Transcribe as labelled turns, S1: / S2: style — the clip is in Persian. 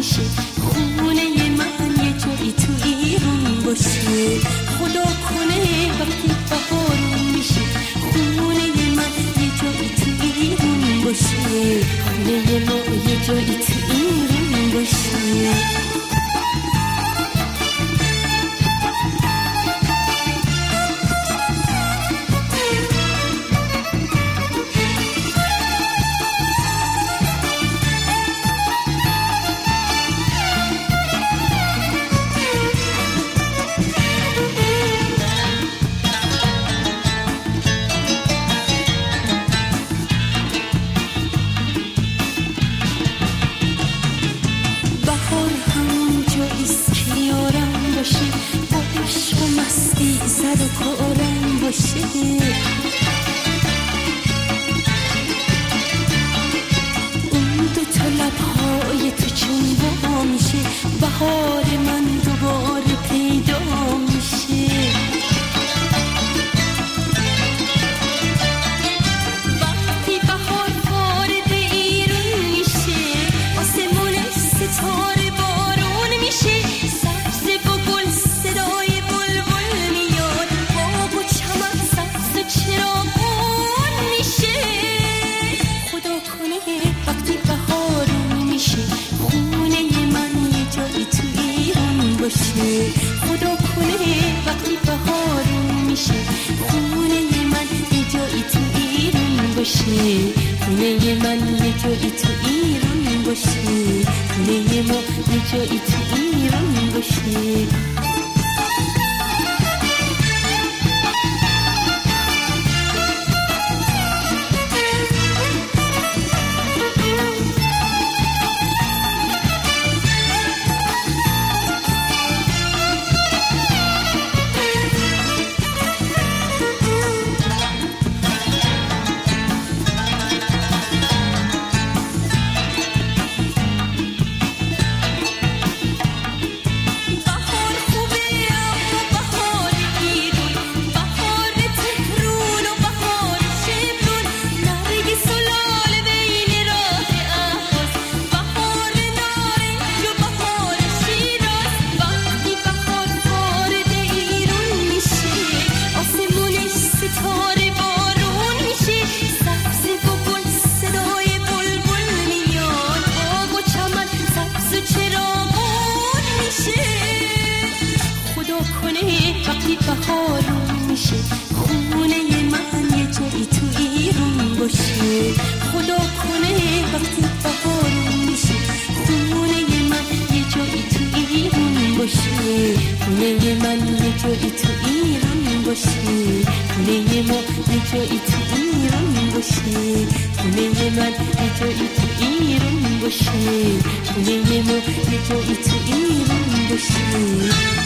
S1: میشه، خونه من یه جایی تو ایران باشه. خدا کنه وقتی بهارون میشه، خونه من یه جایی تو ایران باشه، خونه ما یه جایی تو ایران باشه. اون دو تا لبهای تو چون وا میشه، بهار من دوباره پیدا میشه. وقتی بهار وارد ایران میشه، آسمون ستاره بارون میشه، سبز و گل صدای بلبل میاد، باغ و چمن سبز و چراغون میشه. خدا کنه وقتی بهارون میشه، خونه من یه جایی تو ایران باشه. خدا کنه وقتی بهارون میشه، خونه من یه جایی تو ایران باشه، خونه من یه جایی تو ایران باشه، خونه ما یه جایی تو ایران باشه. وقتی بهارون میشه، خونه من یه جایی تو ایران باشه. خدا کنه وقتی بهارون میشه، خونه من یه جایی تو ایران باشه، خونه من یه جایی تو ایران باشه، خونه ما یه جایی تو ایران باشه، خونه من یه جایی تو ایران باشه، خونه ما یه جایی تو ایران باشه.